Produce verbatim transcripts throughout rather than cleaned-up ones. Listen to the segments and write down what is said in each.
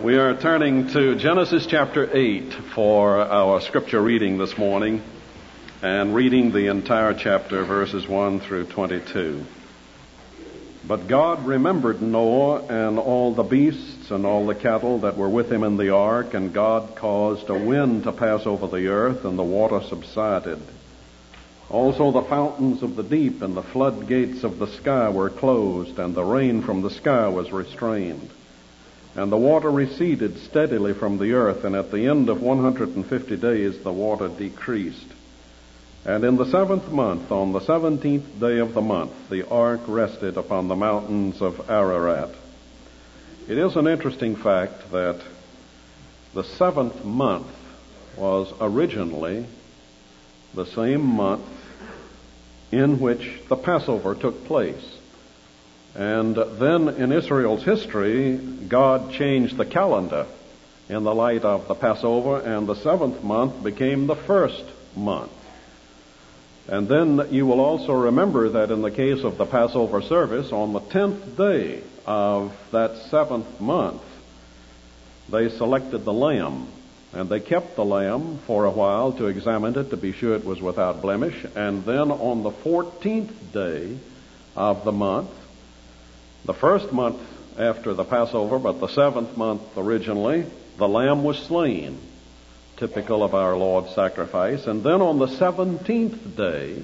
We are turning to Genesis chapter eight for our scripture reading this morning, and reading the entire chapter, verses one through twenty-two. But God remembered Noah and all the beasts and all the cattle that were with him in the ark, and God caused a wind to pass over the earth, and the water subsided. Also the fountains of the deep and the floodgates of the sky were closed, and the rain from the sky was restrained. And the water receded steadily from the earth, and at the end of one hundred fifty days the water decreased. And in the seventh month, on the seventeenth day of the month, the ark rested upon the mountains of Ararat. It is an interesting fact that the seventh month was originally the same month in which the Passover took place. And then in Israel's history, God changed the calendar in the light of the Passover, and the seventh month became the first month. And then you will also remember that in the case of the Passover service, on the tenth day of that seventh month, they selected the lamb, and they kept the lamb for a while to examine it to be sure it was without blemish. And then on the fourteenth day of the month, the first month after the Passover, but the seventh month originally, the lamb was slain, typical of our Lord's sacrifice. And then on the seventeenth day,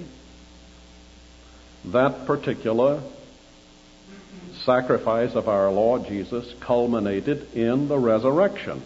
that particular sacrifice of our Lord Jesus culminated in the resurrection.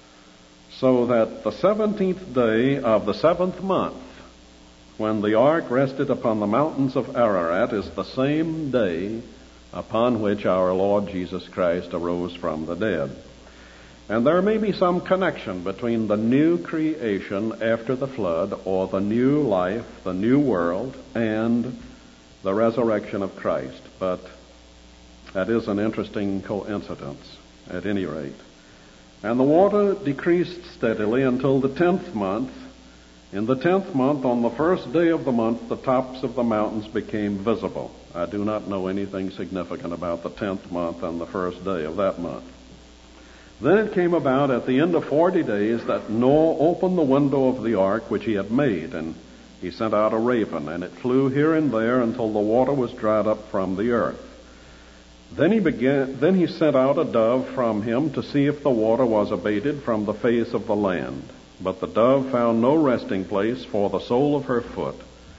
So that the seventeenth day of the seventh month, when the ark rested upon the mountains of Ararat, is the same day upon which our Lord Jesus Christ arose from the dead. And there may be some connection between the new creation after the flood, or the new life, the new world, and the resurrection of Christ. But that is an interesting coincidence, at any rate. And the water decreased steadily until the tenth month. In the tenth month, on the first day of the month, the tops of the mountains became visible. I do not know anything significant about the tenth month and the first day of that month. Then it came about at the end of forty days that Noah opened the window of the ark which he had made, and he sent out a raven, and it flew here and there until the water was dried up from the earth. Then he began. Then he sent out a dove from him to see if the water was abated from the face of the land. But the dove found no resting place for the sole of her foot.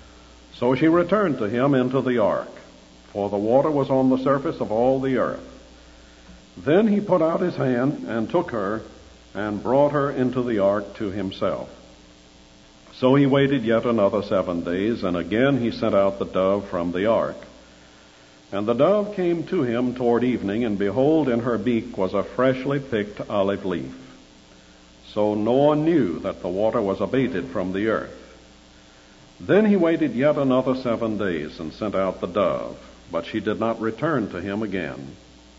So she returned to him into the ark, for the water was on the surface of all the earth. Then he put out his hand and took her and brought her into the ark to himself. So he waited yet another seven days, and again he sent out the dove from the ark. And the dove came to him toward evening, and behold, in her beak was a freshly picked olive leaf. So Noah knew that the water was abated from the earth. Then he waited yet another seven days and sent out the dove, but she did not return to him again.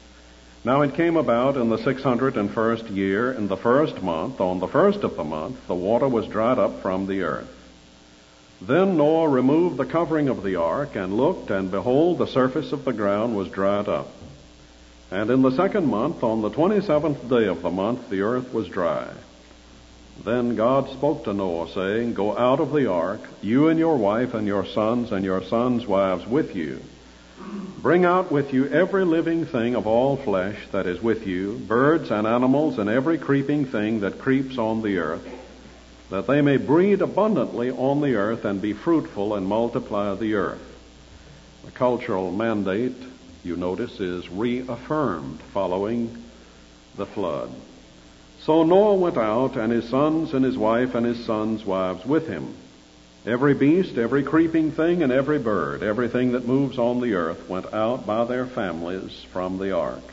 Now it came about in the six hundred and first year, in the first month, on the first of the month, the water was dried up from the earth. Then Noah removed the covering of the ark, and looked, and behold, the surface of the ground was dried up. And in the second month, on the twenty-seventh day of the month, the earth was dry. Then God spoke to Noah, saying, Go out of the ark, you and your wife and your sons and your sons' wives with you. Bring out with you every living thing of all flesh that is with you, birds and animals and every creeping thing that creeps on the earth, that they may breed abundantly on the earth and be fruitful and multiply the earth. The cultural mandate, you notice, is reaffirmed following the flood. So Noah went out, and his sons and his wife and his sons' wives with him. Every beast, every creeping thing, and every bird, everything that moves on the earth, went out by their families from the ark.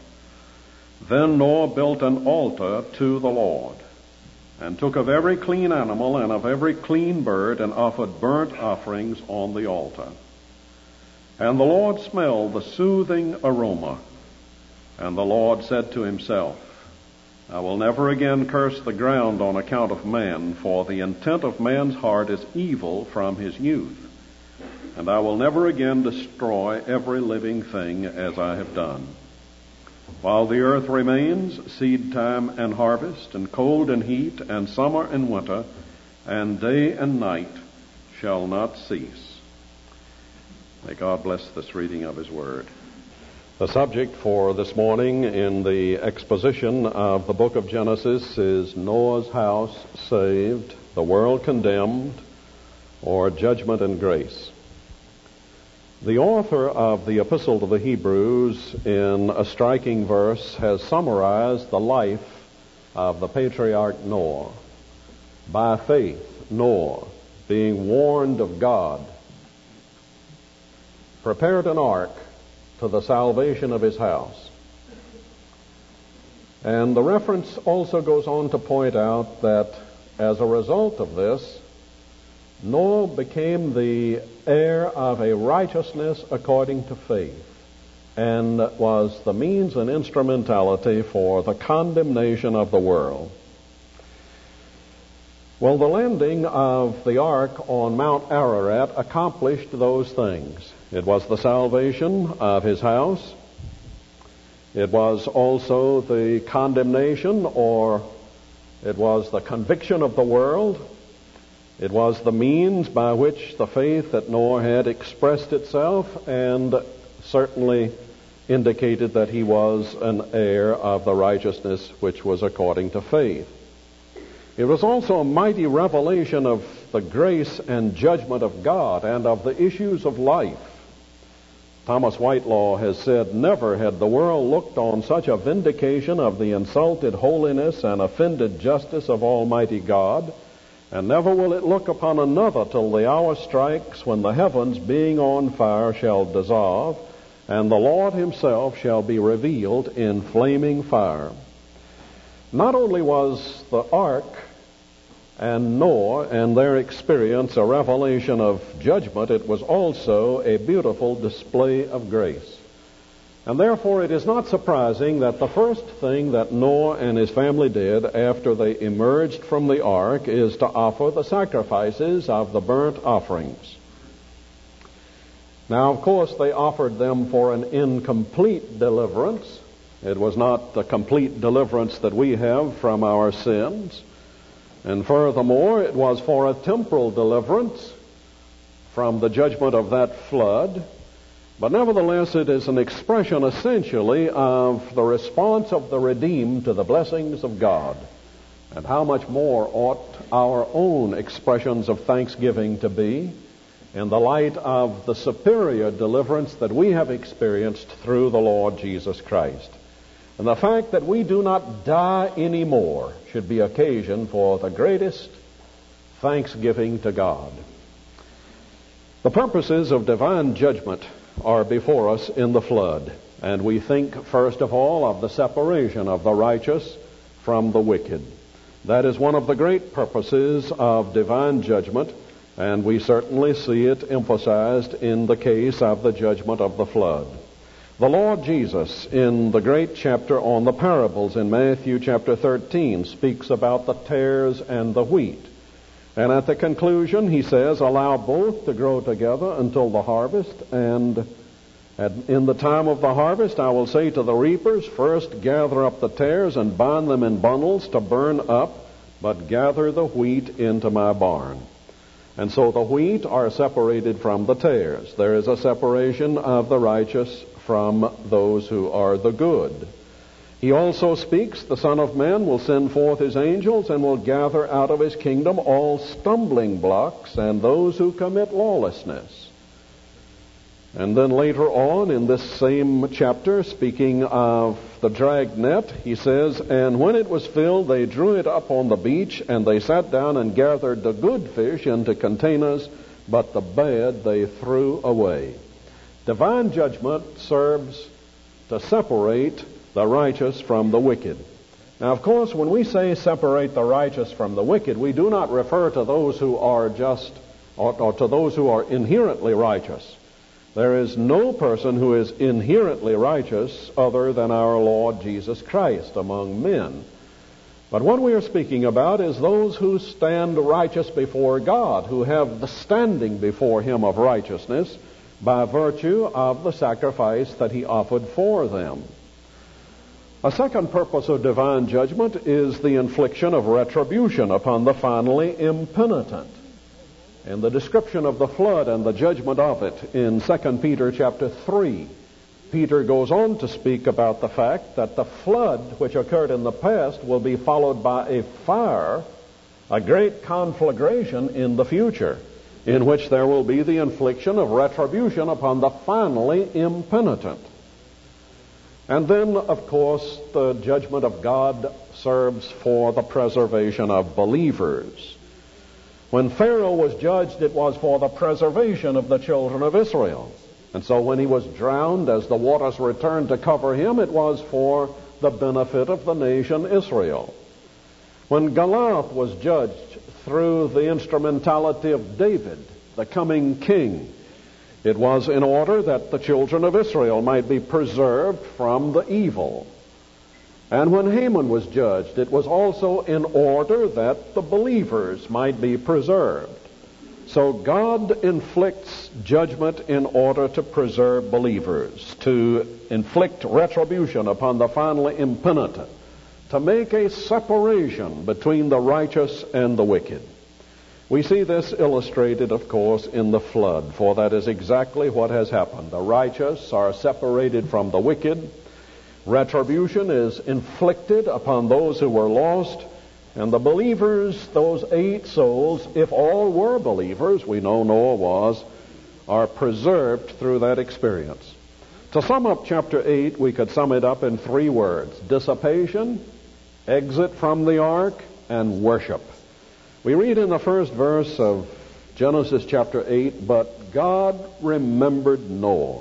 Then Noah built an altar to the Lord, and took of every clean animal and of every clean bird, and offered burnt offerings on the altar. And the Lord smelled the soothing aroma. And the Lord said to himself, I will never again curse the ground on account of man, for the intent of man's heart is evil from his youth. And I will never again destroy every living thing as I have done. While the earth remains, seed time and harvest, and cold and heat, and summer and winter, and day and night shall not cease. May God bless this reading of His Word. The subject for this morning in the exposition of the book of Genesis is Noah's house saved, the world condemned, or judgment and grace. The author of the Epistle to the Hebrews, in a striking verse, has summarized the life of the patriarch Noah. By faith, Noah, being warned of God, prepared an ark to the salvation of his house. And the reference also goes on to point out that as a result of this, Noah became the heir of a righteousness according to faith, and was the means and instrumentality for the condemnation of the world. Well, the landing of the ark on Mount Ararat accomplished those things. It was the salvation of his house. It was also the condemnation, or it was the conviction of the world. It was the means by which the faith that Noah had expressed itself, and certainly indicated that he was an heir of the righteousness which was according to faith. It was also a mighty revelation of the grace and judgment of God and of the issues of life. Thomas Whitelaw has said, "Never had the world looked on such a vindication of the insulted holiness and offended justice of Almighty God, and never will it look upon another till the hour strikes when the heavens, being on fire, shall dissolve, and the Lord Himself shall be revealed in flaming fire." Not only was the ark and Noah and their experience a revelation of judgment, it was also a beautiful display of grace. And therefore it is not surprising that the first thing that Noah and his family did after they emerged from the ark is to offer the sacrifices of the burnt offerings. Now, of course, they offered them for an incomplete deliverance. It was not the complete deliverance that we have from our sins. And furthermore, it was for a temporal deliverance from the judgment of that flood. But nevertheless, it is an expression essentially of the response of the redeemed to the blessings of God. And how much more ought our own expressions of thanksgiving to be in the light of the superior deliverance that we have experienced through the Lord Jesus Christ. And the fact that we do not die anymore should be occasion for the greatest thanksgiving to God. The purposes of divine judgment are before us in the flood, and we think first of all of the separation of the righteous from the wicked. That is one of the great purposes of divine judgment, and we certainly see it emphasized in the case of the judgment of the flood. The Lord Jesus, in the great chapter on the parables in Matthew chapter thirteen, speaks about the tares and the wheat. And at the conclusion, He says, "Allow both to grow together until the harvest, and at, in the time of the harvest I will say to the reapers, first gather up the tares and bind them in bundles to burn up, but gather the wheat into my barn." And so the wheat are separated from the tares. There is a separation of the righteous from those who are the good. He also speaks, "The Son of Man will send forth His angels and will gather out of His kingdom all stumbling blocks and those who commit lawlessness." And then later on in this same chapter, speaking of the dragnet, he says, "And when it was filled, they drew it up on the beach, and they sat down and gathered the good fish into containers, but the bad they threw away." Divine judgment serves to separate the righteous from the wicked. Now, of course, when we say separate the righteous from the wicked, we do not refer to those who are just, or, or to those who are inherently righteous. There is no person who is inherently righteous other than our Lord Jesus Christ among men. But what we are speaking about is those who stand righteous before God, who have the standing before Him of righteousness by virtue of the sacrifice that He offered for them. A second purpose of divine judgment is the infliction of retribution upon the finally impenitent. In the description of the flood and the judgment of it in Second Peter chapter three, Peter goes on to speak about the fact that the flood which occurred in the past will be followed by a fire, a great conflagration in the future, in which there will be the infliction of retribution upon the finally impenitent. And then, of course, the judgment of God serves for the preservation of believers. When Pharaoh was judged, it was for the preservation of the children of Israel. And so when he was drowned, as the waters returned to cover him, it was for the benefit of the nation Israel. When Goliath was judged through the instrumentality of David, the coming king, it was in order that the children of Israel might be preserved from the evil. And when Haman was judged, it was also in order that the believers might be preserved. So God inflicts judgment in order to preserve believers, to inflict retribution upon the finally impenitent, to make a separation between the righteous and the wicked. We see this illustrated, of course, in the flood, for that is exactly what has happened. The righteous are separated from the wicked. Retribution is inflicted upon those who were lost, and the believers, those eight souls, if all were believers, we know Noah was, are preserved through that experience. To sum up chapter eight, we could sum it up in three words: dissipation, exit from the ark, and worship. We read in the first verse of Genesis chapter eight, "But God remembered Noah."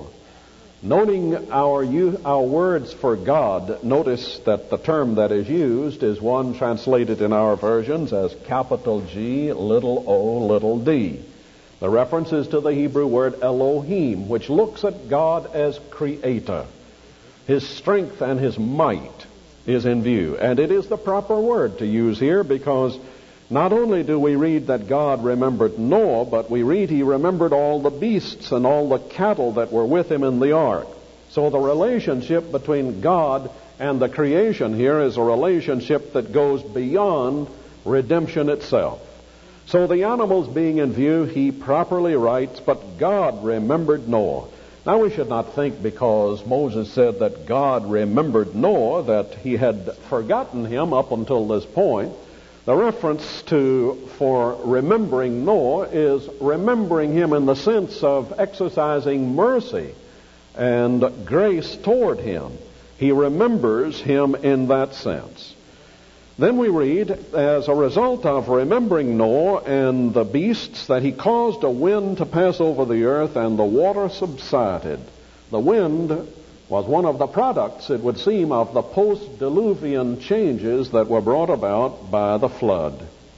Noting our our words for God, notice that the term that is used is one translated in our versions as capital G, little o, little d. The reference is to the Hebrew word Elohim, which looks at God as creator. His strength and his might is in view. And it is the proper word to use here, because not only do we read that God remembered Noah, but we read he remembered all the beasts and all the cattle that were with him in the ark. So the relationship between God and the creation here is a relationship that goes beyond redemption itself. So the animals being in view, he properly writes, "But God remembered Noah." Now we should not think because Moses said that God remembered Noah that he had forgotten him up until this point. The reference to for remembering Noah is remembering him in the sense of exercising mercy and grace toward him. He remembers him in that sense. Then we read, as a result of remembering Noah and the beasts, that he caused a wind to pass over the earth and the water subsided. The wind was one of the products, it would seem, of the post-diluvian changes that were brought about by the flood.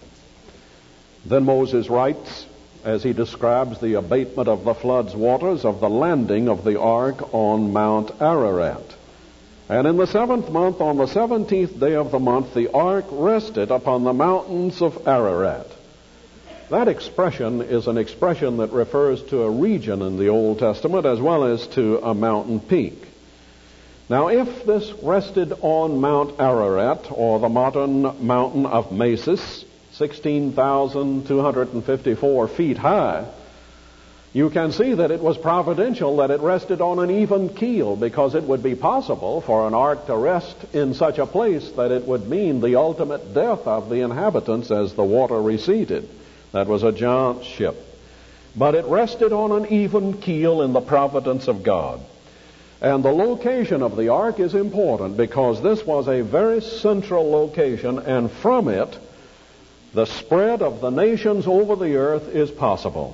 Then Moses writes, as he describes the abatement of the flood's waters, of the landing of the ark on Mount Ararat. And in the seventh month, on the seventeenth day of the month, the ark rested upon the mountains of Ararat. That expression is an expression that refers to a region in the Old Testament as well as to a mountain peak. Now, if this rested on Mount Ararat, or the modern mountain of Mesis, sixteen thousand two hundred fifty-four feet high, you can see that it was providential that it rested on an even keel, because it would be possible for an ark to rest in such a place that it would mean the ultimate death of the inhabitants as the water receded. That was a giant ship. But it rested on an even keel in the providence of God. And the location of the ark is important, because this was a very central location, and from it, the spread of the nations over the earth is possible.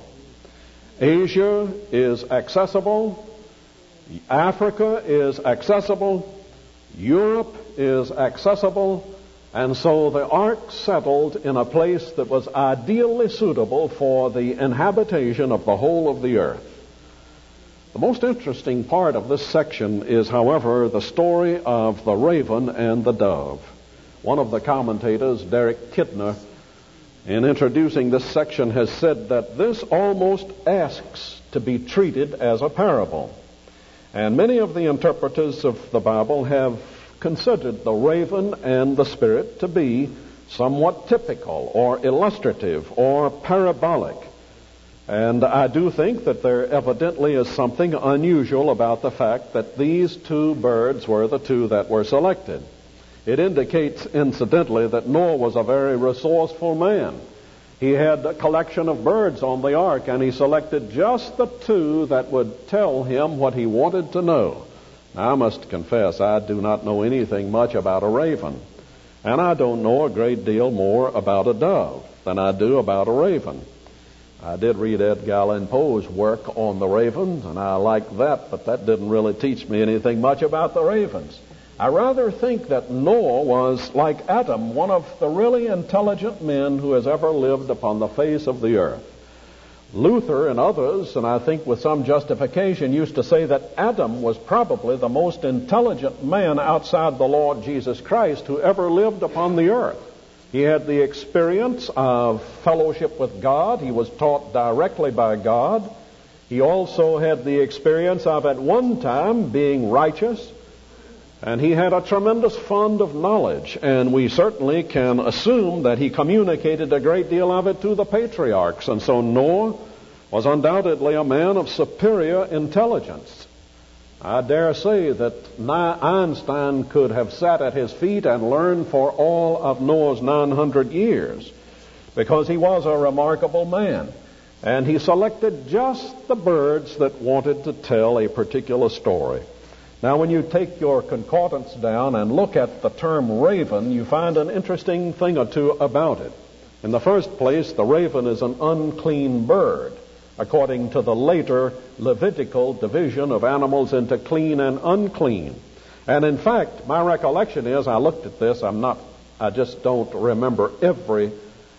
Asia is accessible, Africa is accessible, Europe is accessible, and so the ark settled in a place that was ideally suitable for the inhabitation of the whole of the earth. The most interesting part of this section is, however, the story of the raven and the dove. One of the commentators, Derek Kidner, in introducing this section, has said that this almost asks to be treated as a parable. And many of the interpreters of the Bible have considered the raven and the spirit to be somewhat typical or illustrative or parabolic. And I do think that there evidently is something unusual about the fact that these two birds were the two that were selected. It indicates, incidentally, that Noah was a very resourceful man. He had a collection of birds on the ark, and he selected just the two that would tell him what he wanted to know. Now, I must confess, I do not know anything much about a raven, and I don't know a great deal more about a dove than I do about a raven. I did read Edgar Allan Poe's work on the ravens, and I liked that, but that didn't really teach me anything much about the ravens. I rather think that Noah was, like Adam, one of the really intelligent men who has ever lived upon the face of the earth. Luther and others, and I think with some justification, used to say that Adam was probably the most intelligent man outside the Lord Jesus Christ who ever lived upon the earth. He had the experience of fellowship with God. He was taught directly by God. He also had the experience of, at one time, being righteous. And he had a tremendous fund of knowledge, and we certainly can assume that he communicated a great deal of it to the patriarchs. And so Noah was undoubtedly a man of superior intelligence. I dare say that Einstein could have sat at his feet and learned for all of Noah's nine hundred years, because he was a remarkable man. And he selected just the birds that wanted to tell a particular story. Now, when you take your concordance down and look at the term raven, you find an interesting thing or two about it. In the first place, the raven is an unclean bird, according to the later Levitical division of animals into clean and unclean. And in fact, my recollection is, I looked at this, I'm not, I just don't remember every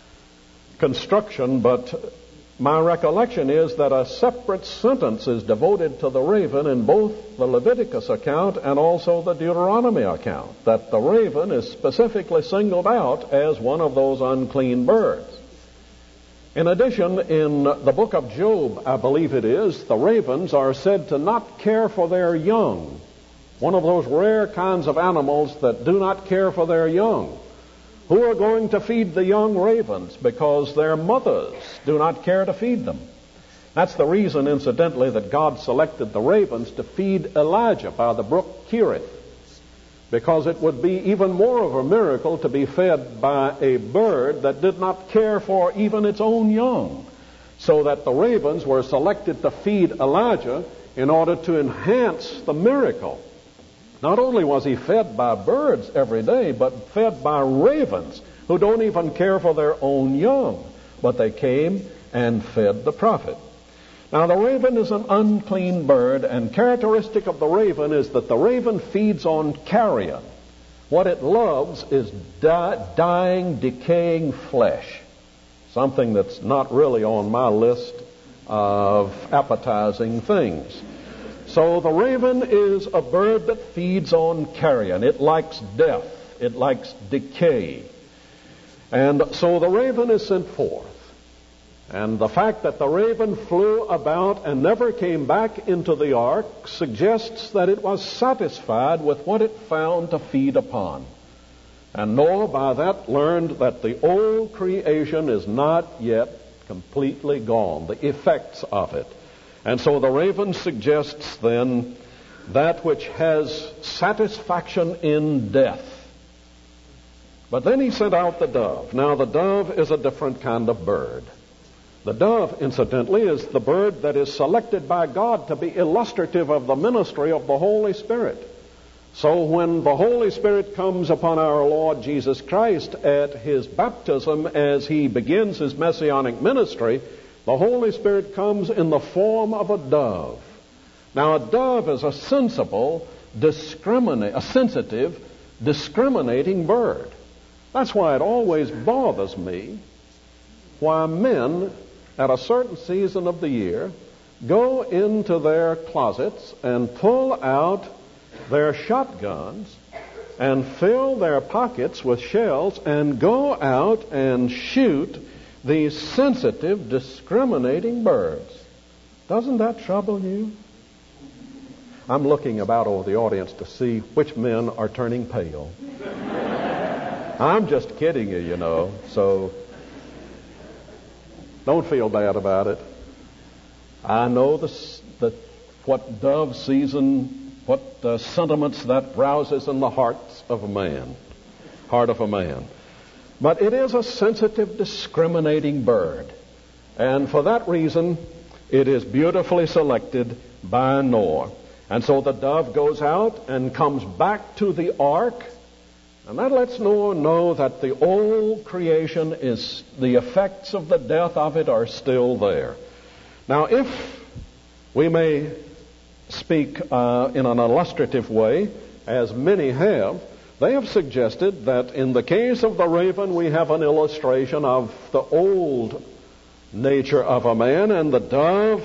construction, but my recollection is that a separate sentence is devoted to the raven in both the Leviticus account and also the Deuteronomy account, that the raven is specifically singled out as one of those unclean birds. In addition, in the book of Job, I believe it is, the ravens are said to not care for their young, one of those rare kinds of animals that do not care for their young. Who are going to feed the young ravens? Because their mothers do not care to feed them. That's the reason, incidentally, that God selected the ravens to feed Elijah by the brook Cherith. Because it would be even more of a miracle to be fed by a bird that did not care for even its own young. So that the ravens were selected to feed Elijah in order to enhance the miracle. Not only was he fed by birds every day, but fed by ravens who don't even care for their own young. But they came and fed the prophet. Now, the raven is an unclean bird, and characteristic of the raven is that the raven feeds on carrion. What it loves is di- dying, decaying flesh, something that's not really on my list of appetizing things. So the raven is a bird that feeds on carrion. It likes death. It likes decay. And so the raven is sent forth. And the fact that the raven flew about and never came back into the ark suggests that it was satisfied with what it found to feed upon. And Noah, by that, learned that the old creation is not yet completely gone, the effects of it. And so the raven suggests then that which has satisfaction in death. But then he sent out the dove. Now the dove is a different kind of bird. The dove, incidentally, is the bird that is selected by God to be illustrative of the ministry of the Holy Spirit. So when the Holy Spirit comes upon our Lord Jesus Christ at his baptism as he begins his messianic ministry, the Holy Spirit comes in the form of a dove. Now, a dove is a sensible, discriminate, a sensitive, discriminating bird. That's why it always bothers me why men at a certain season of the year go into their closets and pull out their shotguns and fill their pockets with shells and go out and shoot these sensitive, discriminating birds. Doesn't that trouble you? I'm looking about over the audience to see which men are turning pale. I'm just kidding you, you know, so don't feel bad about it. I know the, the, what dove season, what uh, sentiments that rouses in the hearts of a man, heart of a man. But it is a sensitive, discriminating bird. And for that reason, it is beautifully selected by Noah. And so the dove goes out and comes back to the ark. And that lets Noah know that the old creation is, the effects of the death of it are still there. Now, if we may speak uh, in an illustrative way, as many have, they have suggested that in the case of the raven, we have an illustration of the old nature of a man, and the dove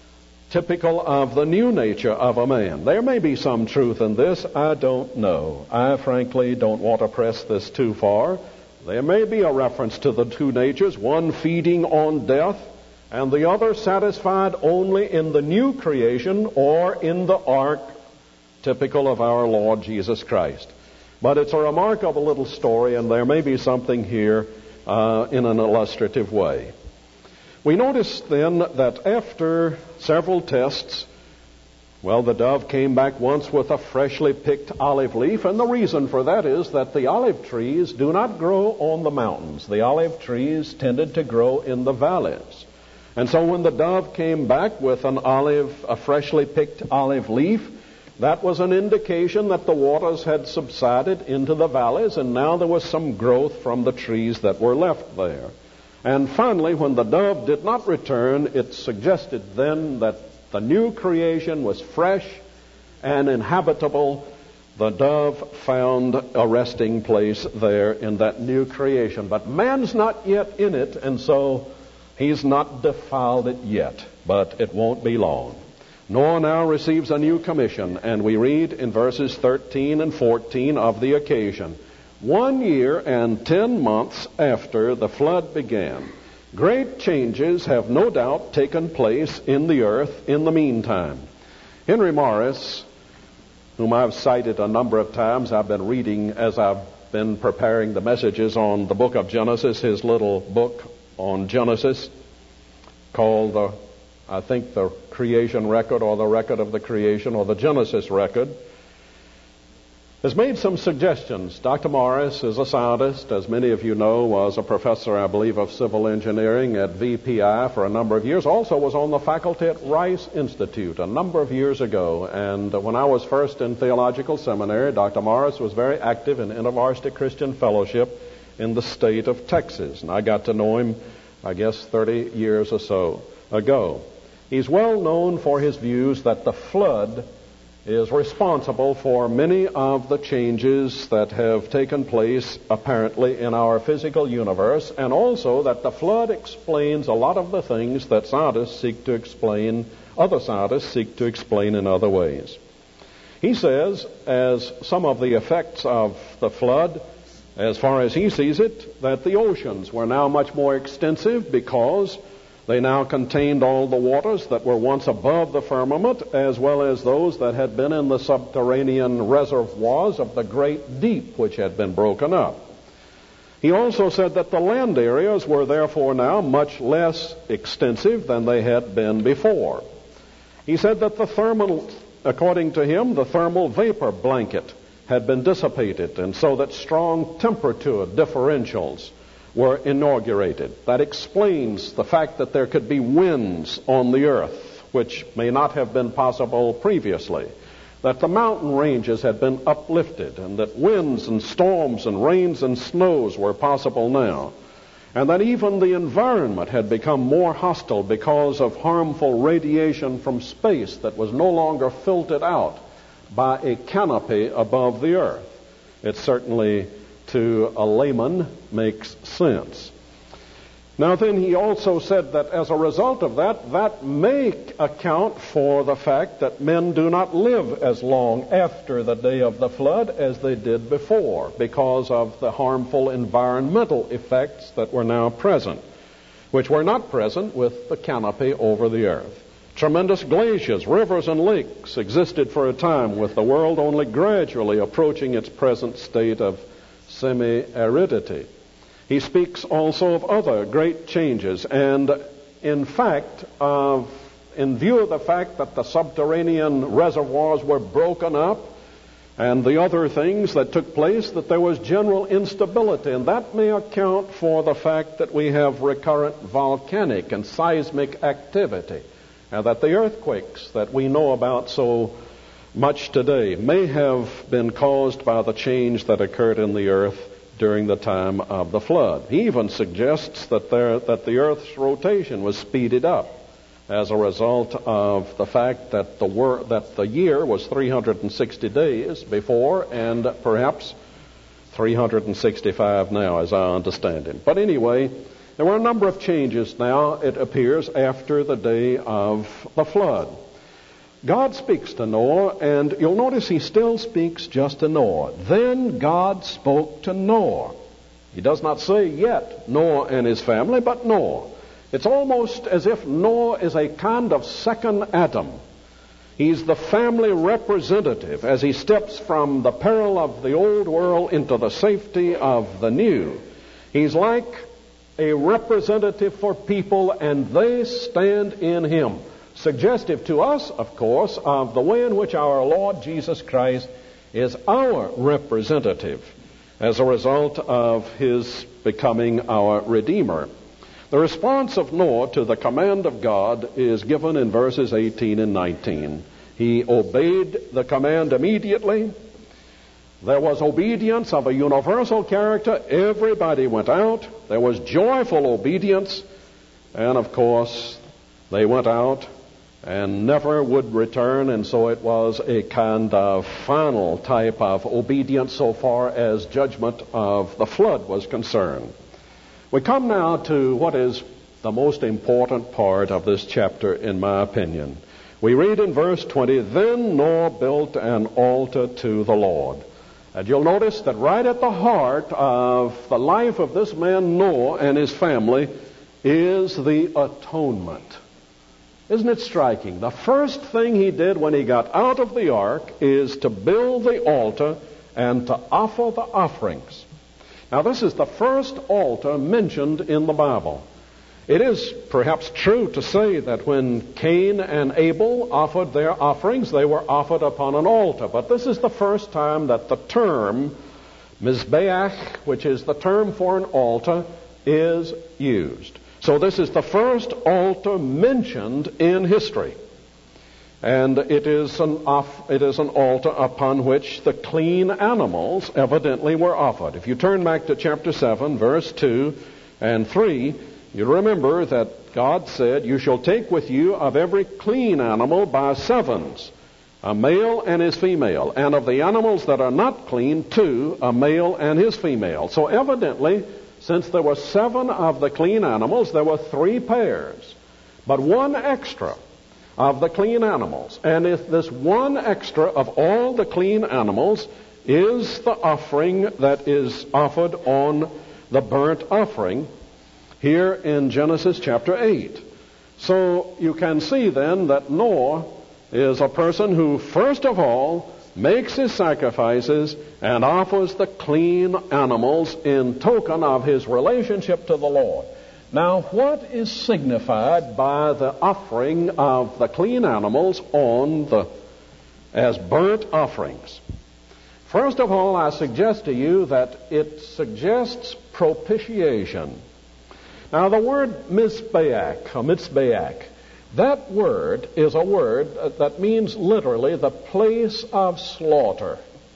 typical of the new nature of a man. There may be some truth in this. I don't know. I frankly don't want to press this too far. There may be a reference to the two natures, one feeding on death and the other satisfied only in the new creation or in the ark, typical of our Lord Jesus Christ. But it's a remarkable little story, and there may be something here uh, in an illustrative way. We notice then that after several tests, well, the dove came back once with a freshly picked olive leaf, and the reason for that is that the olive trees do not grow on the mountains. The olive trees tended to grow in the valleys. And so when the dove came back with an olive, a freshly picked olive leaf, that was an indication that the waters had subsided into the valleys, and now there was some growth from the trees that were left there. And finally, when the dove did not return, it suggested then that the new creation was fresh and inhabitable. The dove found a resting place there in that new creation. But man's not yet in it, and so he's not defiled it yet. But it won't be long. Noah now receives a new commission, and we read in verses thirteen and fourteen of the occasion. One year and ten months after the flood began, great changes have no doubt taken place in the earth in the meantime. Henry Morris, whom I've cited a number of times, I've been reading as I've been preparing the messages on the book of Genesis, his little book on Genesis called, the, I think, the Creation Record, or the Record of the Creation, or the Genesis Record, has made some suggestions. Doctor Morris is a scientist, as many of you know, was a professor, I believe, of civil engineering at V P I for a number of years, also was on the faculty at Rice Institute a number of years ago. And when I was first in theological seminary, Doctor Morris was very active in InterVarsity Christian Fellowship in the state of Texas. And I got to know him, I guess, thirty years or so ago. He's well known for his views that the flood is responsible for many of the changes that have taken place apparently in our physical universe, and also that the flood explains a lot of the things that scientists seek to explain, other scientists seek to explain in other ways. He says, as some of the effects of the flood, as far as he sees it, that the oceans were now much more extensive because they now contained all the waters that were once above the firmament, as well as those that had been in the subterranean reservoirs of the great deep, which had been broken up. He also said that the land areas were therefore now much less extensive than they had been before. He said that the thermal, according to him, the thermal vapor blanket had been dissipated, and so that strong temperature differentials were inaugurated. That explains the fact that there could be winds on the earth, which may not have been possible previously. That the mountain ranges had been uplifted, and that winds and storms and rains and snows were possible now. And that even the environment had become more hostile because of harmful radiation from space that was no longer filtered out by a canopy above the earth. It's certainly, to a layman, makes sense. Now then, he also said that as a result of that, that may account for the fact that men do not live as long after the day of the flood as they did before, because of the harmful environmental effects that were now present, which were not present with the canopy over the earth. Tremendous glaciers, rivers, and lakes existed for a time, with the world only gradually approaching its present state of semi-aridity. He speaks also of other great changes, and in fact, of, in view of the fact that the subterranean reservoirs were broken up, and the other things that took place, that there was general instability, and that may account for the fact that we have recurrent volcanic and seismic activity, and that the earthquakes that we know about so much today may have been caused by the change that occurred in the earth during the time of the flood. He even suggests that there, that the earth's rotation was speeded up as a result of the fact that the wor- that the year was three hundred sixty days before, and perhaps three hundred sixty-five now, as I understand it. But anyway, there were a number of changes now, it appears, after the day of the flood. God speaks to Noah, and you'll notice he still speaks just to Noah. Then God spoke to Noah. He does not say yet Noah and his family, but Noah. It's almost as if Noah is a kind of second Adam. He's the family representative as he steps from the peril of the old world into the safety of the new. He's like a representative for people, and they stand in him. Suggestive to us, of course, of the way in which our Lord Jesus Christ is our representative as a result of his becoming our Redeemer. The response of Noah to the command of God is given in verses eighteen and nineteen. He obeyed the command immediately. There was obedience of a universal character. Everybody went out. There was joyful obedience. And of course, they went out and never would return, and so it was a kind of final type of obedience so far as judgment of the flood was concerned. We come now to what is the most important part of this chapter, in my opinion. We read in verse twenty, "Then Noah built an altar to the Lord." And you'll notice that right at the heart of the life of this man Noah and his family is the atonement. Isn't it striking? The first thing he did when he got out of the ark is to build the altar and to offer the offerings. Now, this is the first altar mentioned in the Bible. It is perhaps true to say that when Cain and Abel offered their offerings, they were offered upon an altar. But this is the first time that the term Mizbeach, which is the term for an altar, is used. So this is the first altar mentioned in history. And it is an off, it is an altar upon which the clean animals evidently were offered. If you turn back to chapter seven, verse two and three, you remember that God said, "You shall take with you of every clean animal by sevens, a male and his female, and of the animals that are not clean, two, a male and his female." So evidently, since there were seven of the clean animals, there were three pairs, but one extra of the clean animals. And if this one extra of all the clean animals is the offering that is offered on the burnt offering here in Genesis chapter eight. So you can see then that Noah is a person who first of all makes his sacrifices and offers the clean animals in token of his relationship to the Lord. Now, what is signified by the offering of the clean animals on the as burnt offerings? First of all, I suggest to you that it suggests propitiation. Now, the word Mizbeach, or Mizbeach, that word is a word that means literally the place of slaughter.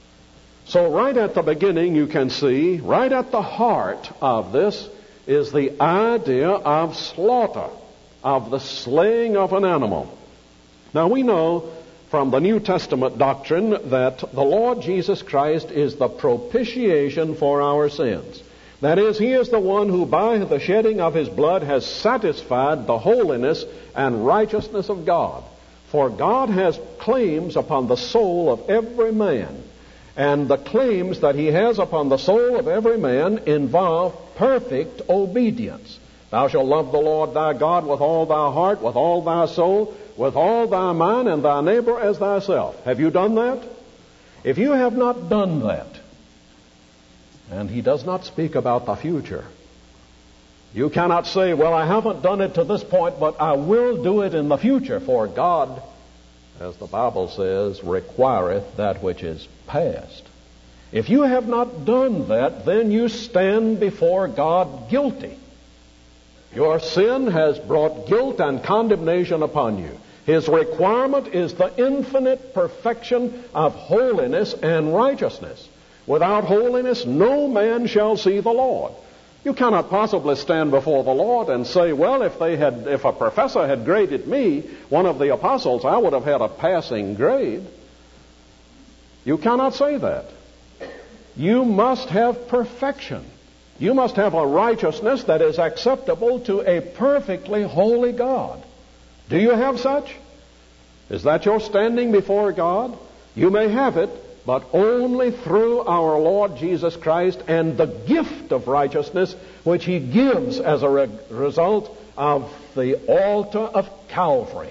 So right at the beginning, you can see, right at the heart of this is the idea of slaughter, of the slaying of an animal. Now, we know from the New Testament doctrine that the Lord Jesus Christ is the propitiation for our sins. That is, he is the one who by the shedding of his blood has satisfied the holiness and righteousness of God. For God has claims upon the soul of every man. And the claims that he has upon the soul of every man involve perfect obedience. Thou shalt love the Lord thy God with all thy heart, with all thy soul, with all thy mind and thy neighbor as thyself. Have you done that? If you have not done that, and he does not speak about the future, you cannot say, well, I haven't done it to this point, but I will do it in the future, for God, as the Bible says, requireth that which is past. If you have not done that, then you stand before God guilty. Your sin has brought guilt and condemnation upon you. His requirement is the infinite perfection of holiness and righteousness. Without holiness, no man shall see the Lord. You cannot possibly stand before the Lord and say, well, if they had, if a professor had graded me, one of the apostles, I would have had a passing grade. You cannot say that. You must have perfection. You must have a righteousness that is acceptable to a perfectly holy God. Do you have such? Is that your standing before God? You may have it, but only through our Lord Jesus Christ and the gift of righteousness which He gives as a re- result of the altar of Calvary.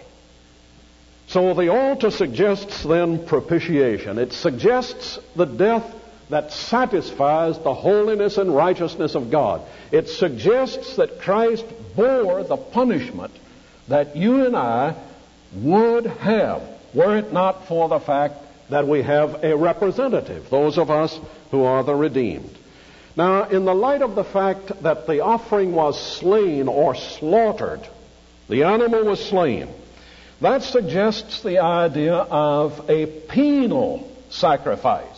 So the altar suggests then propitiation. It suggests the death that satisfies the holiness and righteousness of God. It suggests that Christ bore the punishment that you and I would have, were it not for the fact that we have a representative, those of us who are the redeemed. Now, in the light of the fact that the offering was slain or slaughtered, the animal was slain, that suggests the idea of a penal sacrifice,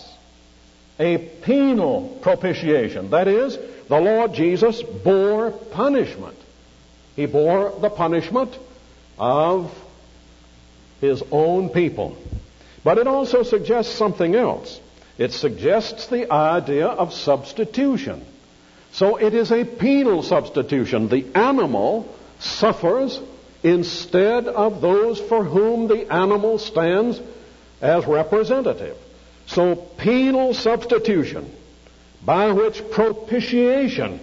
a penal propitiation. That is, the Lord Jesus bore punishment. He bore the punishment of His own people. But it also suggests something else. It suggests the idea of substitution. So it is a penal substitution. The animal suffers instead of those for whom the animal stands as representative. So penal substitution, by which propitiation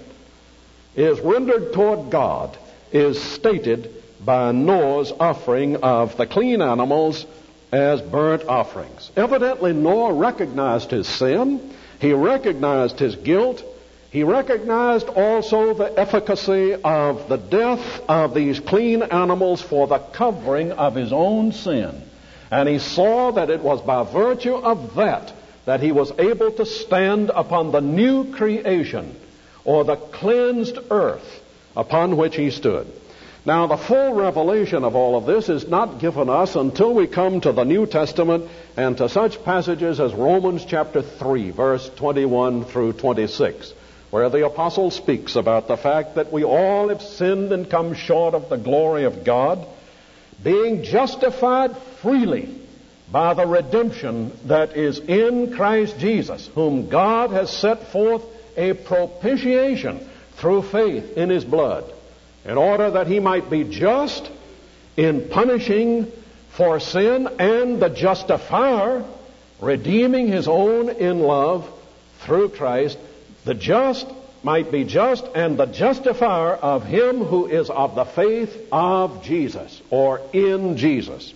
is rendered toward God, is stated by Noah's offering of the clean animals as burnt offerings. Evidently, Noah recognized his sin. He recognized his guilt. He recognized also the efficacy of the death of these clean animals for the covering of his own sin. And he saw that it was by virtue of that that he was able to stand upon the new creation, or the cleansed earth upon which he stood. Now, the full revelation of all of this is not given us until we come to the New Testament and to such passages as Romans chapter three, verse twenty-one through twenty-six, where the apostle speaks about the fact that we all have sinned and come short of the glory of God, being justified freely by the redemption that is in Christ Jesus, whom God has set forth a propitiation through faith in His blood, in order that He might be just in punishing for sin, and the justifier, redeeming His own in love through Christ. The just might be just, and the justifier of him who is of the faith of Jesus, or in Jesus.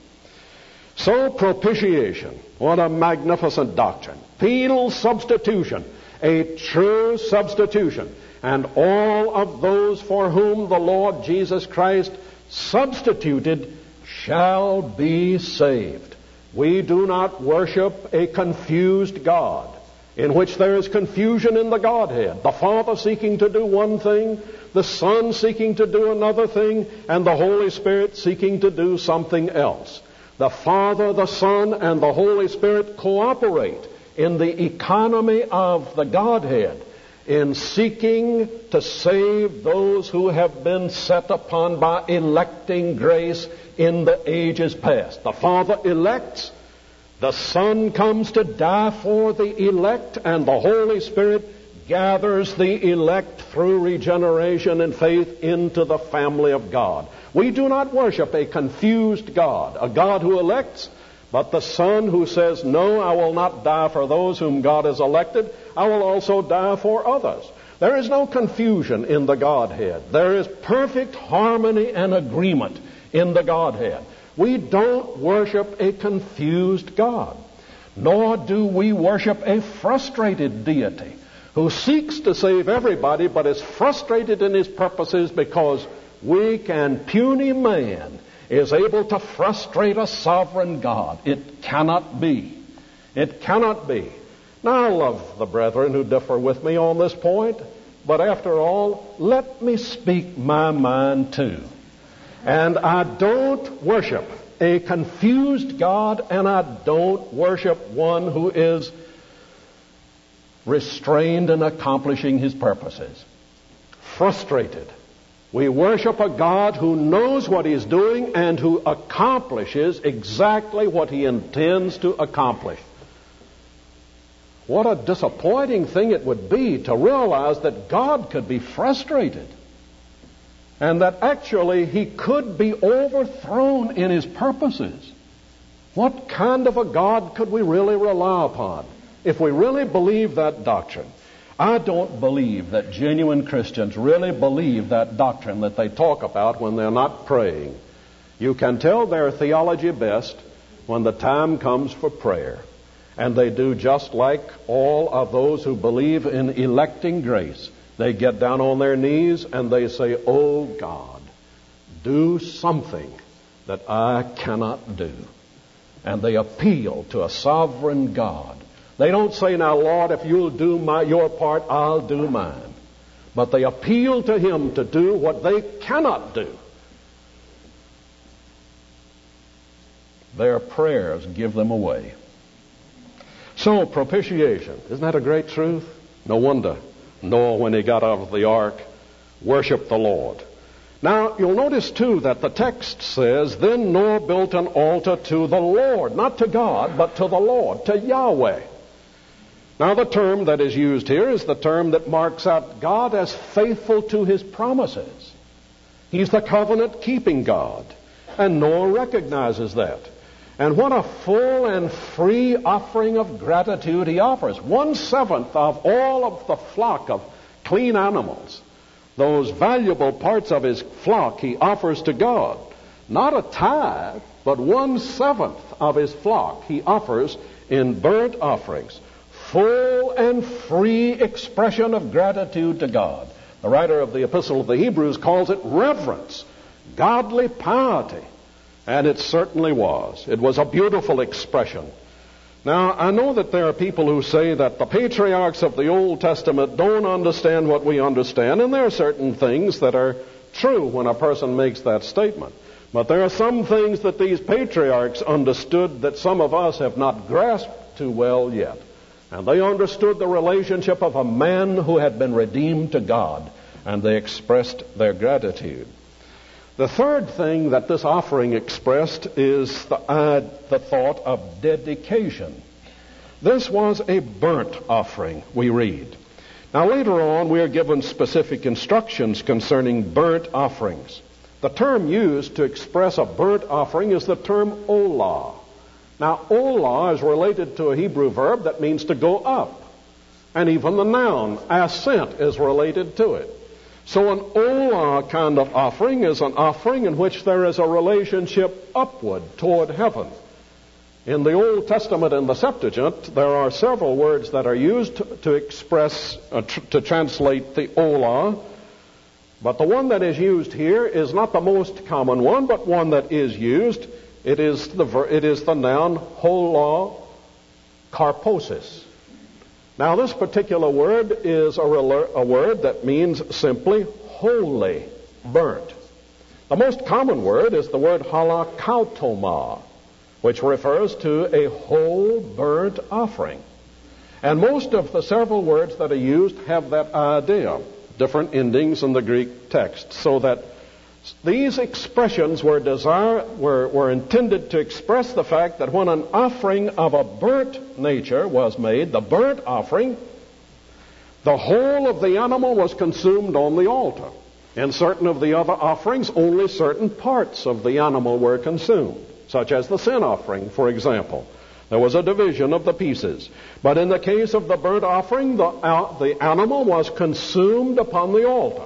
So propitiation, what a magnificent doctrine. Penal substitution, a true substitution. And all of those for whom the Lord Jesus Christ substituted shall be saved. We do not worship a confused God, in which there is confusion in the Godhead. The Father seeking to do one thing, the Son seeking to do another thing, and the Holy Spirit seeking to do something else. The Father, the Son, and the Holy Spirit cooperate in the economy of the Godhead, in seeking to save those who have been set upon by electing grace in the ages past. The Father elects, the Son comes to die for the elect, and the Holy Spirit gathers the elect through regeneration and faith into the family of God. We do not worship a confused God, a God who elects, but the Son who says, no, I will not die for those whom God has elected. I will also die for others. There is no confusion in the Godhead. There is perfect harmony and agreement in the Godhead. We don't worship a confused God, nor do we worship a frustrated deity who seeks to save everybody but is frustrated in his purposes because weak and puny man is able to frustrate a sovereign God. It cannot be. It cannot be. Now, I love the brethren who differ with me on this point, but after all, let me speak my mind too. And I don't worship a confused God, and I don't worship one who is restrained in accomplishing his purposes. Frustrated. We worship a God who knows what he's doing and who accomplishes exactly what he intends to accomplish. What a disappointing thing it would be to realize that God could be frustrated and that actually he could be overthrown in his purposes. What kind of a God could we really rely upon if we really believe that doctrine? I don't believe that genuine Christians really believe that doctrine that they talk about when they're not praying. You can tell their theology best when the time comes for prayer. And they do just like all of those who believe in electing grace. They get down on their knees and they say, "Oh God, do something that I cannot do." And they appeal to a sovereign God. They don't say, "Now, Lord, if you'll do my, your part, I'll do mine." But they appeal to him to do what they cannot do. Their prayers give them away. So, propitiation, isn't that a great truth? No wonder Noah, when he got out of the ark, worshiped the Lord. Now, you'll notice, too, that the text says, "Then Noah built an altar to the Lord," not to God, but to the Lord, to Yahweh. Now, the term that is used here is the term that marks out God as faithful to his promises. He's the covenant-keeping God, and Noah recognizes that. And what a full and free offering of gratitude he offers. One-seventh of all of the flock of clean animals, those valuable parts of his flock he offers to God. Not a tithe, but one-seventh of his flock he offers in burnt offerings. Full and free expression of gratitude to God. The writer of the Epistle of the Hebrews calls it reverence, godly piety. And it certainly was. It was a beautiful expression. Now, I know that there are people who say that the patriarchs of the Old Testament don't understand what we understand, and there are certain things that are true when a person makes that statement. But there are some things that these patriarchs understood that some of us have not grasped too well yet. And they understood the relationship of a man who had been redeemed to God, and they expressed their gratitude. The third thing that this offering expressed is the, uh, the thought of dedication. This was a burnt offering, we read. Now, later on, we are given specific instructions concerning burnt offerings. The term used to express a burnt offering is the term olah. Now, olah is related to a Hebrew verb that means to go up. And even the noun, ascent, is related to it. So an olah kind of offering is an offering in which there is a relationship upward toward heaven. In the Old Testament and the Septuagint, there are several words that are used to, to express, uh, tr- to translate the olah. But the one that is used here is not the most common one, but one that is used. It is the, ver- it is the noun hola karposis. Now, this particular word is a, rel- a word that means simply wholly burnt. The most common word is the word holocautoma, which refers to a whole burnt offering. And most of the several words that are used have that idea, different endings in the Greek text, so that these expressions were, desire, were, were intended to express the fact that when an offering of a burnt nature was made, the burnt offering, the whole of the animal was consumed on the altar. In certain of the other offerings, only certain parts of the animal were consumed, such as the sin offering, for example. There was a division of the pieces. But in the case of the burnt offering, the, uh, the animal was consumed upon the altar.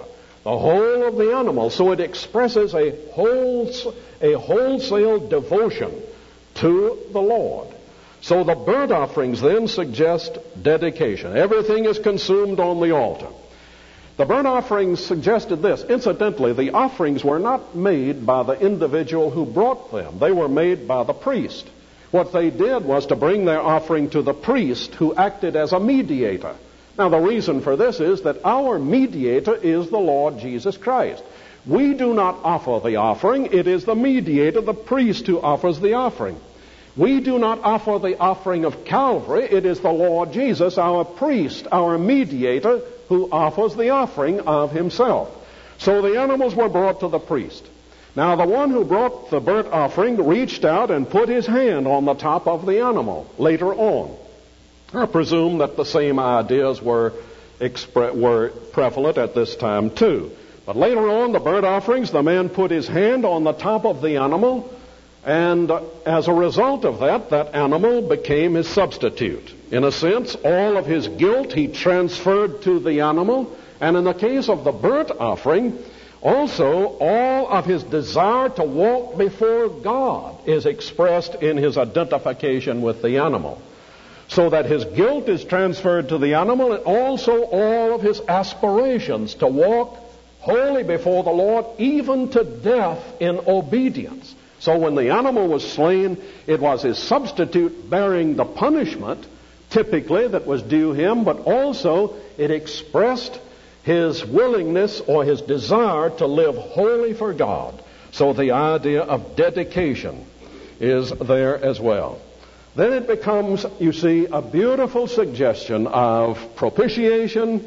the whole of the animal. So it expresses a whole, a wholesale devotion to the Lord. So the burnt offerings then suggest dedication. Everything is consumed on the altar. The burnt offerings suggested this. Incidentally, the offerings were not made by the individual who brought them. They were made by the priest. What they did was to bring their offering to the priest, who acted as a mediator. Now, the reason for this is that our mediator is the Lord Jesus Christ. We do not offer the offering. It is the mediator, the priest, who offers the offering. We do not offer the offering of Calvary. It is the Lord Jesus, our priest, our mediator, who offers the offering of himself. So the animals were brought to the priest. Now, the one who brought the burnt offering reached out and put his hand on the top of the animal later on. I presume that the same ideas were, expre- were prevalent at this time too. But later on, the burnt offerings, the man put his hand on the top of the animal, and as a result of that, that animal became his substitute. In a sense, all of his guilt he transferred to the animal, and in the case of the burnt offering, also all of his desire to walk before God is expressed in his identification with the animal. So that his guilt is transferred to the animal, and also all of his aspirations to walk wholly before the Lord, even to death in obedience. So when the animal was slain, it was his substitute bearing the punishment, typically, that was due him, but also it expressed his willingness or his desire to live wholly for God. So the idea of dedication is there as well. Then it becomes, you see, a beautiful suggestion of propitiation,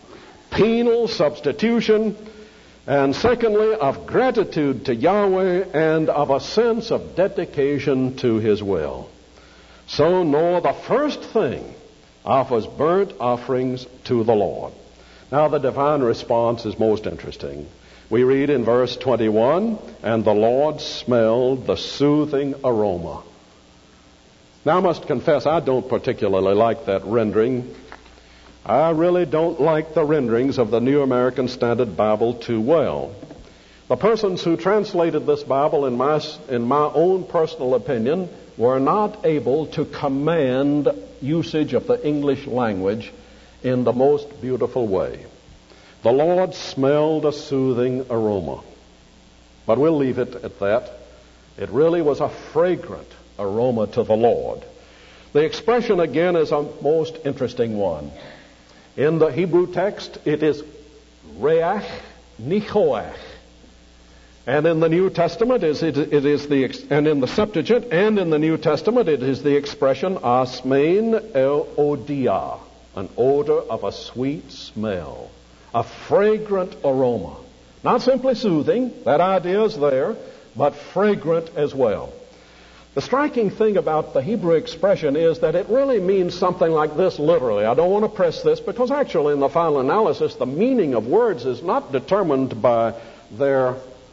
penal substitution, and secondly, of gratitude to Yahweh and of a sense of dedication to his will. So Noah, the first thing, offers burnt offerings to the Lord. Now the divine response is most interesting. We read in verse twenty-one, and the Lord smelled the soothing aroma. Now I must confess, I don't particularly like that rendering. I really don't like the renderings of the New American Standard Bible too well. The persons who translated this Bible, in my, in my own personal opinion, were not able to command usage of the English language in the most beautiful way. The Lord smelled a soothing aroma. But we'll leave it at that. It really was a fragrant aroma to the Lord. The expression again is a most interesting one. In the Hebrew text, it is reach nichoach. And in the New Testament, it is the, and in the Septuagint, and in the New Testament, it is the expression asmein el odia, an odor of a sweet smell, a fragrant aroma. Not simply soothing, that idea is there, but fragrant as well. The striking thing about the Hebrew expression is that it really means something like this literally. I don't want to press this because actually in the final analysis, the meaning of words is not determined by their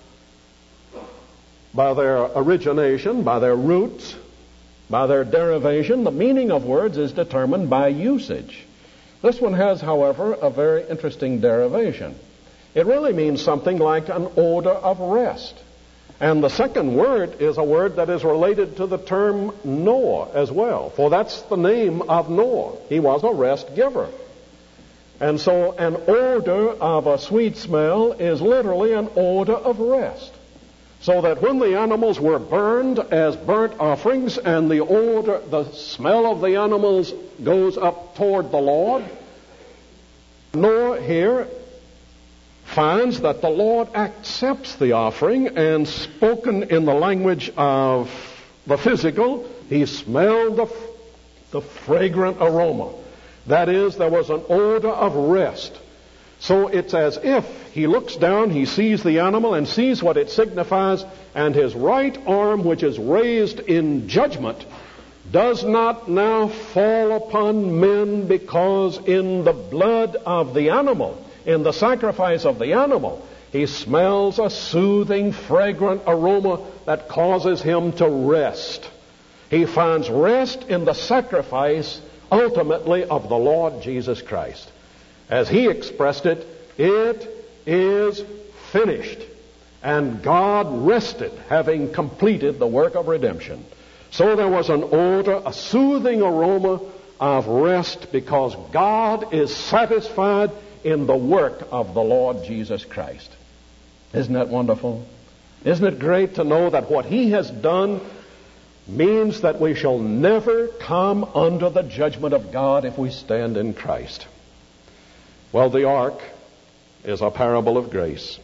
by their origination, by their roots, by their derivation. The meaning of words is determined by usage. This one has, however, a very interesting derivation. It really means something like an odor of rest. And the second word is a word that is related to the term Noah as well, for that's the name of Noah. He was a rest giver. And so an odor of a sweet smell is literally an odor of rest. So that when the animals were burned as burnt offerings and the odor, the smell of the animals goes up toward the Lord, Noah here finds that the Lord accepts the offering, and spoken in the language of the physical, he smelled the, the fragrant aroma. That is, there was an odor of rest. So it's as if he looks down, he sees the animal and sees what it signifies, and his right arm, which is raised in judgment, does not now fall upon men, because in the blood of the animal, in the sacrifice of the animal, he smells a soothing, fragrant aroma that causes him to rest. He finds rest in the sacrifice, ultimately, of the Lord Jesus Christ. As he expressed it, it is finished. And God rested, having completed the work of redemption. So there was an odor, a soothing aroma of rest, because God is satisfied in the work of the Lord Jesus Christ. Isn't that wonderful? Isn't it great to know that what He has done means that we shall never come under the judgment of God if we stand in Christ? Well, the ark is a parable of grace.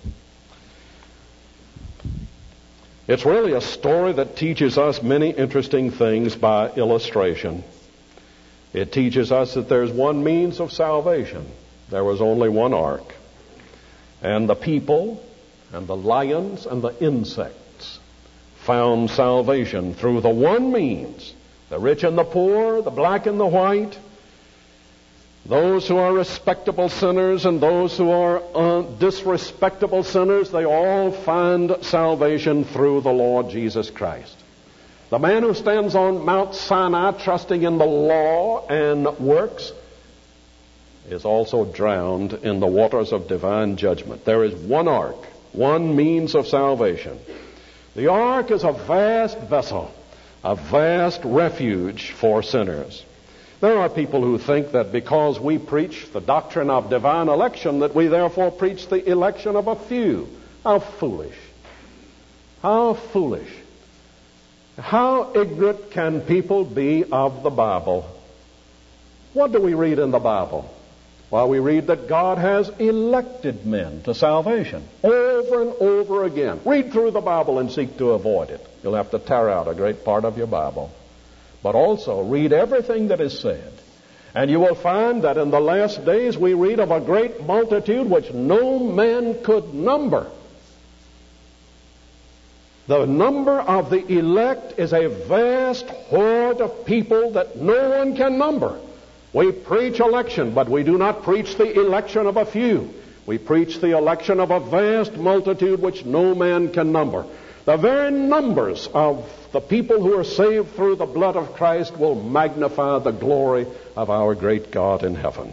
It's really a story that teaches us many interesting things by illustration. It teaches us that there's one means of salvation. There was only one ark. And the people and the lions and the insects found salvation through the one means. The rich and the poor, the black and the white, those who are respectable sinners and those who are uh, disrespectable sinners, they all find salvation through the Lord Jesus Christ. The man who stands on Mount Sinai trusting in the law and works is also drowned in the waters of divine judgment. There is one ark, one means of salvation. The ark is a vast vessel, a vast refuge for sinners. There are people who think that because we preach the doctrine of divine election, that we therefore preach the election of a few. How foolish. How foolish. How ignorant can people be of the Bible? What do we read in the Bible? Well, we read that God has elected men to salvation over and over again. Read through the Bible and seek to avoid it. You'll have to tear out a great part of your Bible. But also read everything that is said. And you will find that in the last days we read of a great multitude which no man could number. The number of the elect is a vast horde of people that no one can number. We preach election, but we do not preach the election of a few. We preach the election of a vast multitude which no man can number. The very numbers of the people who are saved through the blood of Christ will magnify the glory of our great God in heaven.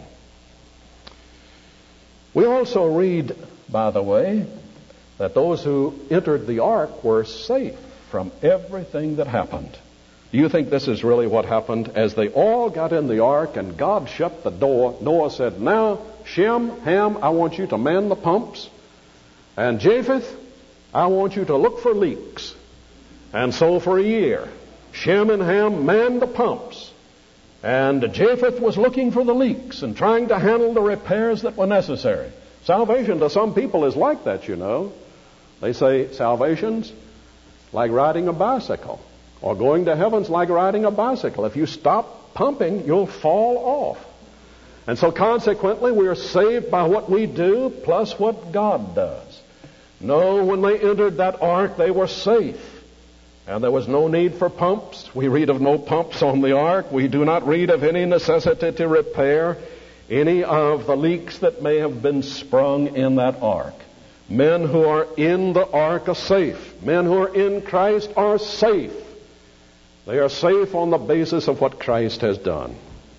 We also read, by the way, that those who entered the ark were safe from everything that happened. Do you think this is really what happened? As they all got in the ark and God shut the door, Noah said, "Now, Shem, Ham, I want you to man the pumps. And Japheth, I want you to look for leaks." And so for a year, Shem and Ham manned the pumps. And Japheth was looking for the leaks and trying to handle the repairs that were necessary. Salvation to some people is like that, you know. They say salvation's like riding a bicycle, or going to heaven's like riding a bicycle. If you stop pumping, you'll fall off. And so consequently, we are saved by what we do plus what God does. No, when they entered that ark, they were safe. And there was no need for pumps. We read of no pumps on the ark. We do not read of any necessity to repair any of the leaks that may have been sprung in that ark. Men who are in the ark are safe. Men who are in Christ are safe. They are safe on the basis of what Christ has done.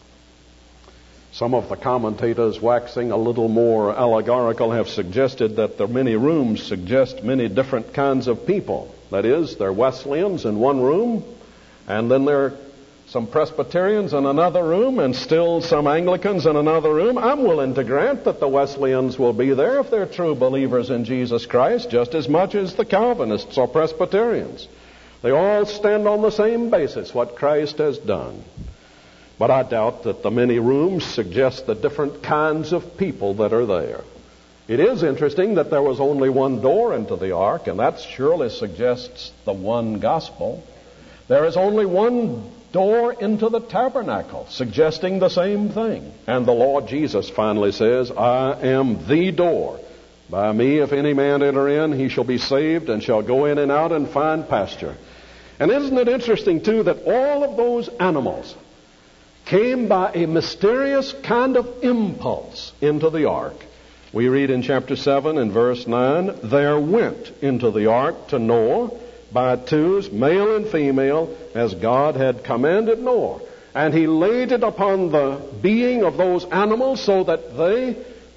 Some of the commentators, waxing a little more allegorical, have suggested that the many rooms suggest many different kinds of people. That is, there are Wesleyans in one room, and then there are some Presbyterians in another room, and still some Anglicans in another room. I'm willing to grant that the Wesleyans will be there if they're true believers in Jesus Christ, just as much as the Calvinists or Presbyterians. They all stand on the same basis, what Christ has done. But I doubt that the many rooms suggest the different kinds of people that are there. It is interesting that there was only one door into the ark, and that surely suggests the one gospel. There is only one door into the tabernacle, suggesting the same thing. And the Lord Jesus finally says, "I am the door. By me, if any man enter in, he shall be saved and shall go in and out and find pasture." And isn't it interesting, too, that all of those animals came by a mysterious kind of impulse into the ark. We read in chapter seven and verse nine, "There went into the ark to Noah by twos, male and female, as God had commanded Noah. And he laid it upon the being of those animals so that they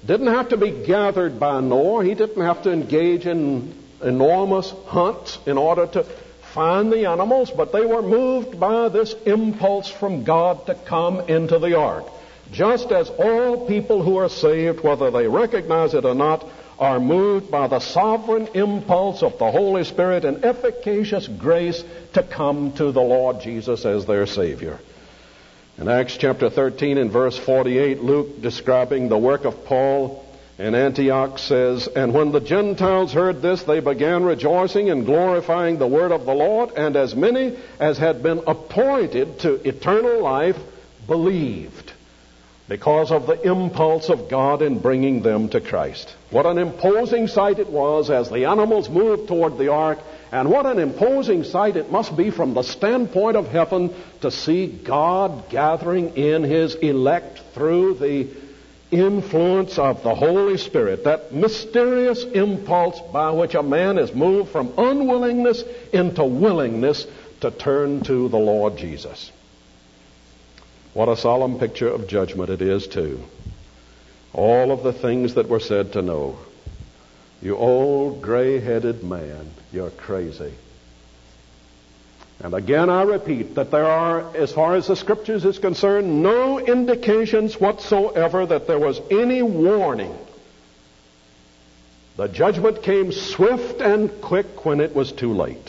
didn't have to be gathered by Noah. He didn't have to engage in enormous hunts in order to find the animals, but they were moved by this impulse from God to come into the ark. Just as all people who are saved, whether they recognize it or not, are moved by the sovereign impulse of the Holy Spirit and efficacious grace to come to the Lord Jesus as their Savior. In Acts chapter thirteen and verse forty-eight, Luke, describing the work of Paul in Antioch, says, "And when the Gentiles heard this, they began rejoicing and glorifying the word of the Lord, and as many as had been appointed to eternal life believed," because of the impulse of God in bringing them to Christ. What an imposing sight it was as the animals moved toward the ark, and what an imposing sight it must be from the standpoint of heaven to see God gathering in His elect through the influence of the Holy Spirit, that mysterious impulse by which a man is moved from unwillingness into willingness to turn to the Lord Jesus. What a solemn picture of judgment it is, too. All of the things that were said to Noah. "You old gray-headed man, you're crazy." And again I repeat that there are, as far as the Scriptures is concerned, no indications whatsoever that there was any warning. The judgment came swift and quick when it was too late.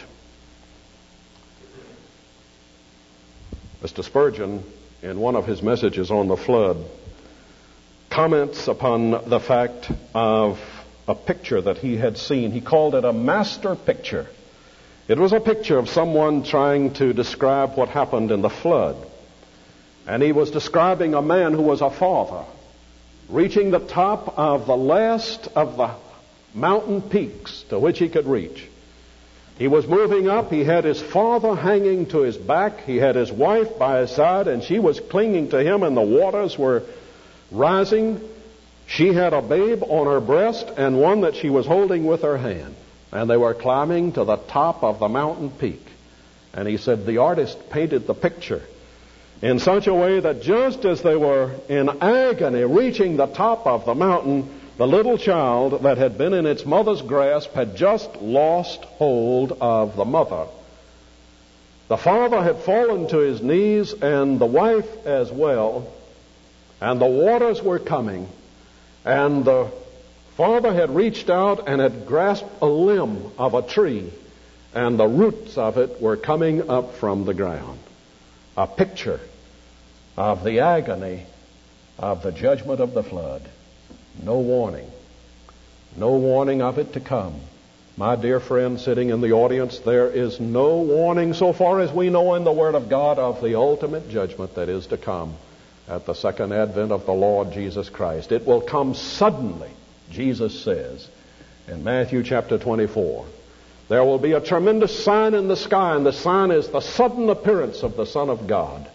Mister Spurgeon, in one of his messages on the flood, comments upon the fact of a picture that he had seen. He called it a master picture. It was a picture of someone trying to describe what happened in the flood. And he was describing a man who was a father, reaching the top of the last of the mountain peaks to which he could reach. He was moving up. He had his father hanging to his back. He had his wife by his side, and she was clinging to him, and the waters were rising. She had a babe on her breast and one that she was holding with her hand. And they were climbing to the top of the mountain peak. And he said the artist painted the picture in such a way that just as they were in agony reaching the top of the mountain, the little child that had been in its mother's grasp had just lost hold of the mother. The father had fallen to his knees, and the wife as well, and the waters were coming, and the father had reached out and had grasped a limb of a tree, and the roots of it were coming up from the ground. A picture of the agony of the judgment of the flood. No warning. No warning of it to come. My dear friend sitting in the audience, there is no warning so far as we know in the Word of God of the ultimate judgment that is to come at the second advent of the Lord Jesus Christ. It will come suddenly, Jesus says in Matthew chapter twenty-four. There will be a tremendous sign in the sky, and the sign is the sudden appearance of the Son of God.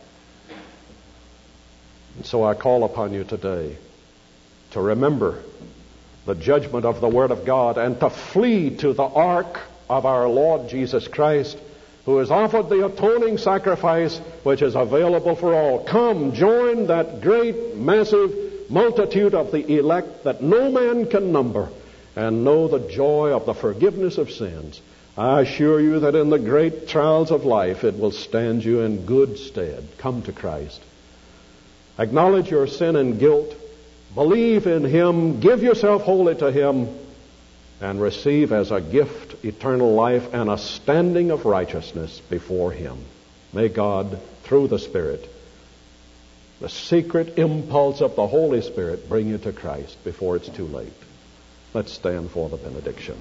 And so I call upon you today to remember the judgment of the Word of God and to flee to the ark of our Lord Jesus Christ, who has offered the atoning sacrifice which is available for all. Come, join that great, massive multitude of the elect that no man can number, and know the joy of the forgiveness of sins. I assure you that in the great trials of life it will stand you in good stead. Come to Christ. Acknowledge your sin and guilt. Believe in Him. Give yourself wholly to Him, and receive as a gift eternal life and a standing of righteousness before Him. May God, through the Spirit, the secret impulse of the Holy Spirit, bring you to Christ before it's too late. Let's stand for the benediction.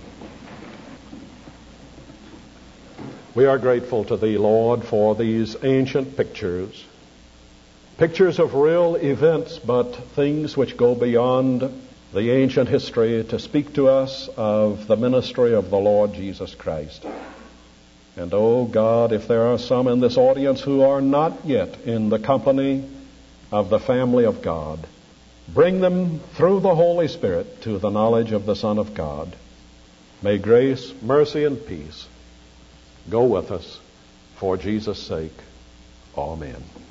We are grateful to Thee, Lord, for these ancient pictures. Pictures of real events, but things which go beyond the ancient history to speak to us of the ministry of the Lord Jesus Christ. And, oh God, if there are some in this audience who are not yet in the company of the family of God, bring them through the Holy Spirit to the knowledge of the Son of God. May grace, mercy, and peace go with us for Jesus' sake. Amen.